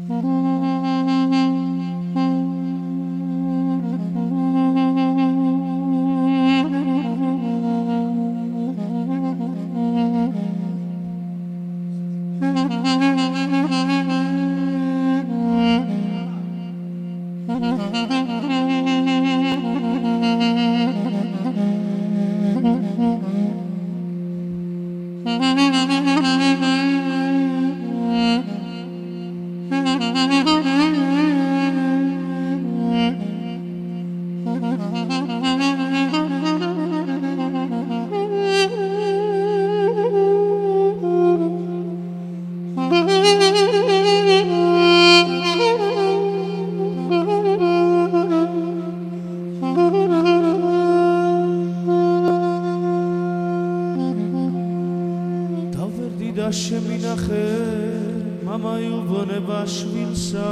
შემინახე მამა იუბონება შვილსა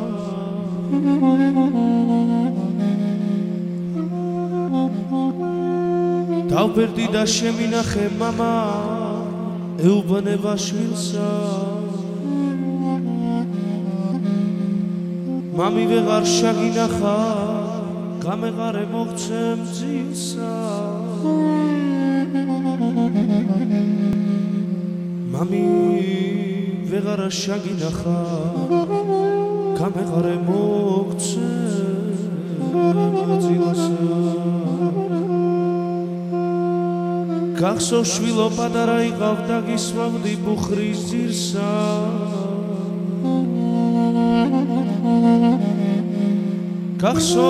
დავბერდი და შემინახე მამა ეუბნება შვილსა მამი ვეღარ შაგინახა გამეღარე მოღწემ ძილსა Mami vegara shaginacha kamegare mogtse zilasa Kakso shvilo padara iqavda gisvavdi bukhris dzirsa Kakso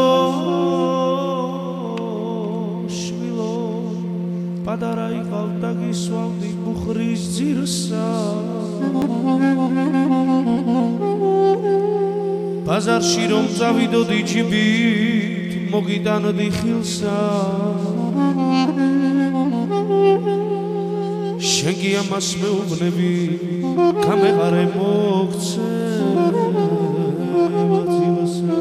Padara iqavda gisvavdi bukhris dzirsa Bazarshi rom წავიდოდი ჯიბით მოგიტანდი ხილსა შენ კი ამას მეუბნები გამეღარე მოგცე ძილსა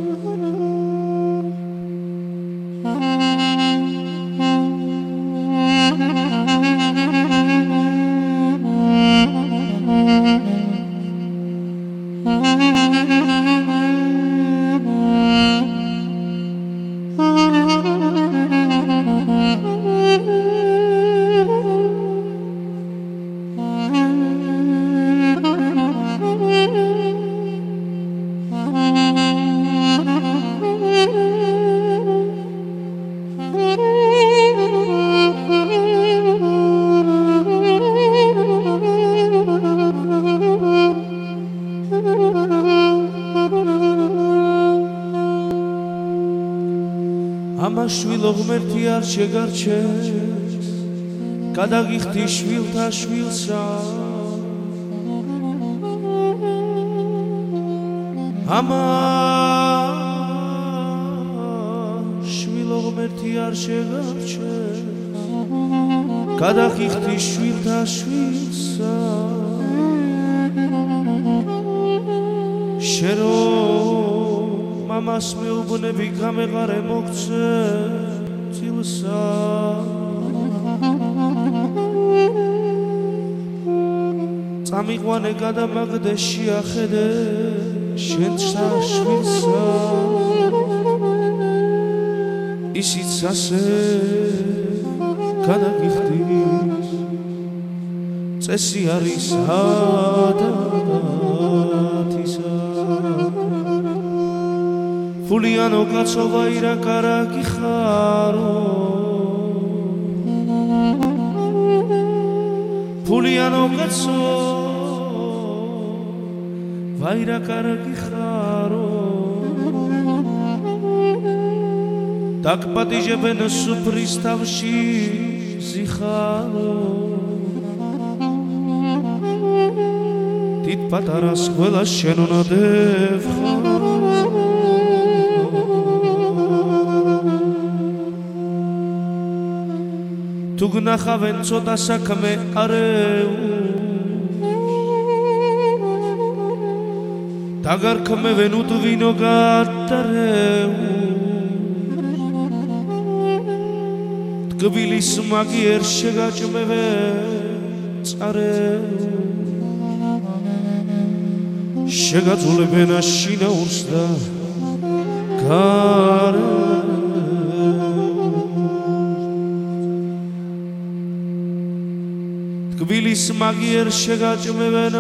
Amashvilo ღმერთი არ შეგარჩეს გადაგიხდი შვილთა შვილსა Amashvilo ღმერთი არ შეგარჩეს გადაგიხდი შვილთა შვილსა შერო Mamas meubnebi gamegare mogtse zilsa Tsamiqvane gadamagde shiakhede shentsa shvilsa Isits ase gadagixtis tsesi aris adadatisa Fuliano kacso vairakaraki xaro Fuliano kacso vairakaraki xaro Tak patižeben supris tavshi zixaro Tit pataras qvelas shen უნდა devxaro Tu gnახავენ ცოტა საქმე არეულ დაგარქმევენ უდვინო გატარეულ ტკბილის მაგიერ შეგაჭმევენ წარეულ შეგაძულებენ შინაურს და გარემოს თკბილის მაგიერ შეგაჭმევენ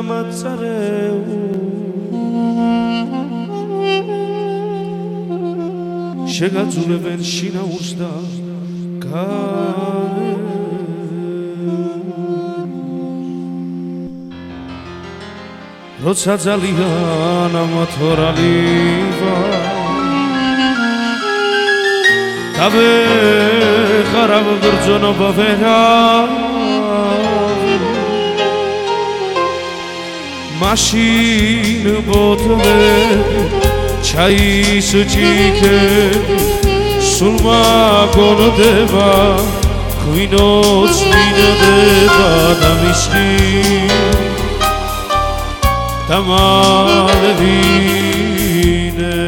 მაწარეულს შეგაძულებენ შინაურს და როცა ძალიან ამათორალია დავეხარავ ბრძანობა ვერა მაშინ ბოთლები ჩაის ჭიქები სულ მაგონდება ღვინოც მინდება და მისხი დამალვინე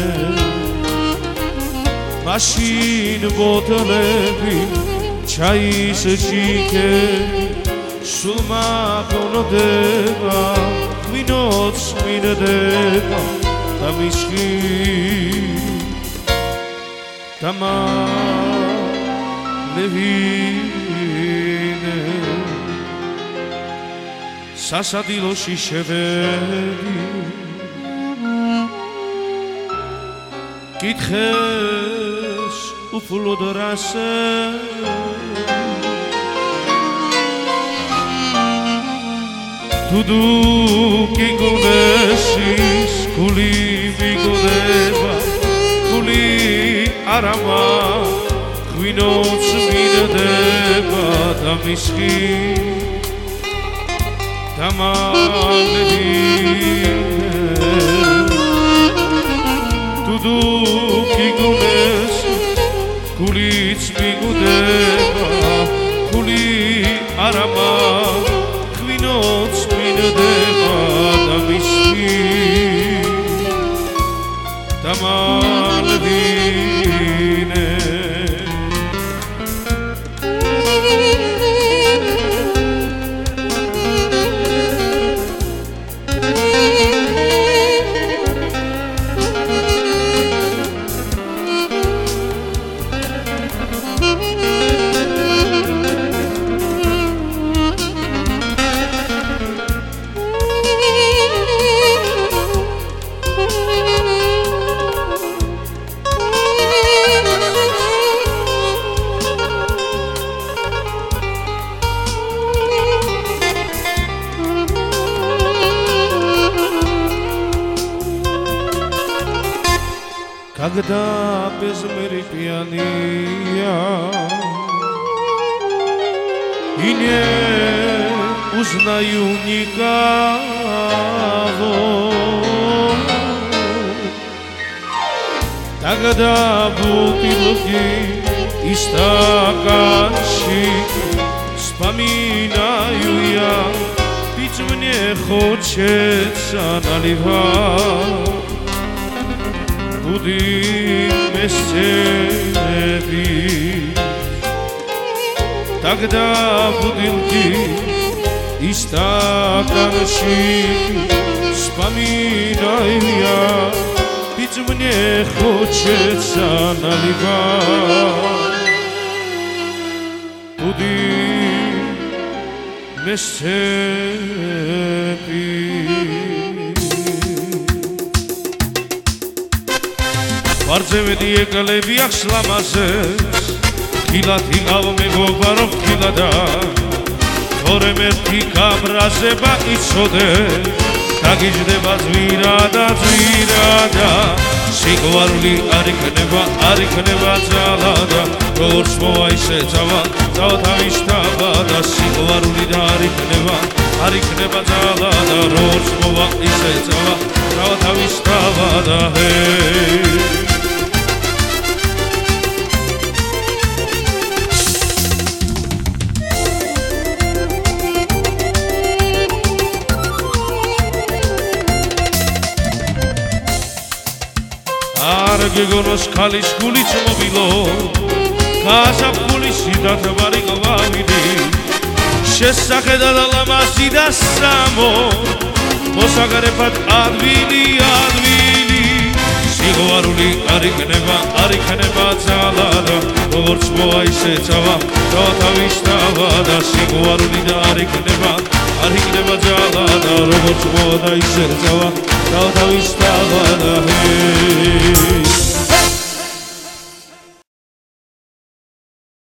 მაშინ ბოთლები ჩაის ჭიქები სულ მაგონდება ღვინოც მინდება და მისხი დამალვინე სასადილოში შევედი კითხეს უფლოდ რასე დუდუკი გუნესის გული მიგოდება გული არამა ღვინოც მინდება და მისხი დამალვინე დუდუკი გუნესის გულიც მიგოდება გული არამა ღვინოც მინდება და მისხი დამალვინე Когда без мира пьяния и не узнаю никого, тогда бутылки и стаканчик вспоминаю я, пить мне хочется наливать. Будем вместе тогда бутылки и стаканчики вспоминаю я, пить мне хочется наливать. Будем вместе ვარძევედი ეკალები აქვს ლამაზეს ხილად იღავ მეგობარო ხილადა თორემ ერთი გაბრაზება იცოდე დაგიჯდება ძვირადა სიყვარული არ იქნება ძალადა როგორც მოვა ისე წავა თავის თავადა სიყვარული და არ იქნება ძალადა როგორც მოვა ისე წავა თავის თავადა არ გეგონოს ქალის გულიც მობილო გაზაფხულის სიდათბარი ყვავილი შესახედა და ლამაზი და სამო მოსაგრეფად ადვილი სიყვარული არ იქნება ძალადა როგორც მოა ისე წავა თავის თავადა სიყვარული და არ იქნება ძალადა როგორც მოა და ისე წავა თავის თავადა